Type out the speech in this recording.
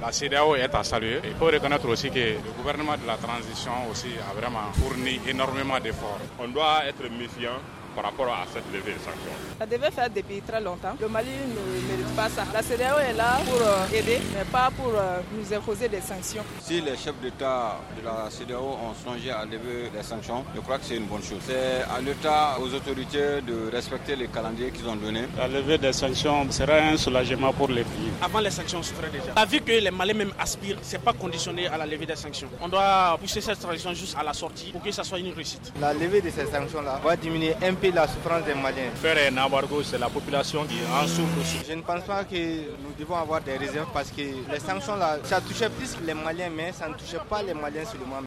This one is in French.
La CEDEAO est à saluer. Il faut reconnaître aussi que le gouvernement de la transition aussi a vraiment fourni énormément d'efforts. On doit être méfiant par rapport à cette levée de sanctions. Ça devait faire depuis très longtemps. Le Mali ne mérite pas ça. La CEDEAO est là pour aider, mais pas pour nous imposer des sanctions. Si les chefs d'État de la CEDEAO ont songé à lever les sanctions, je crois que c'est une bonne chose. C'est à l'État, aux autorités de respecter les calendriers qu'ils ont donnés. La levée des sanctions sera un soulagement pour les pays. Avant les sanctions, on souffrait déjà. Vu que les Maliens même aspirent, ce n'est pas conditionné à la levée des sanctions. On doit pousser cette transition juste à la sortie pour que ça soit une réussite. La levée de ces sanctions-là va diminuer un peu la souffrance des Maliens. Faire un embargo, c'est la population qui en souffre aussi. Je ne pense pas que nous devons avoir des réserves parce que les sanctions-là, ça touchait plus les Maliens, mais ça ne touchait pas les Maliens seulement.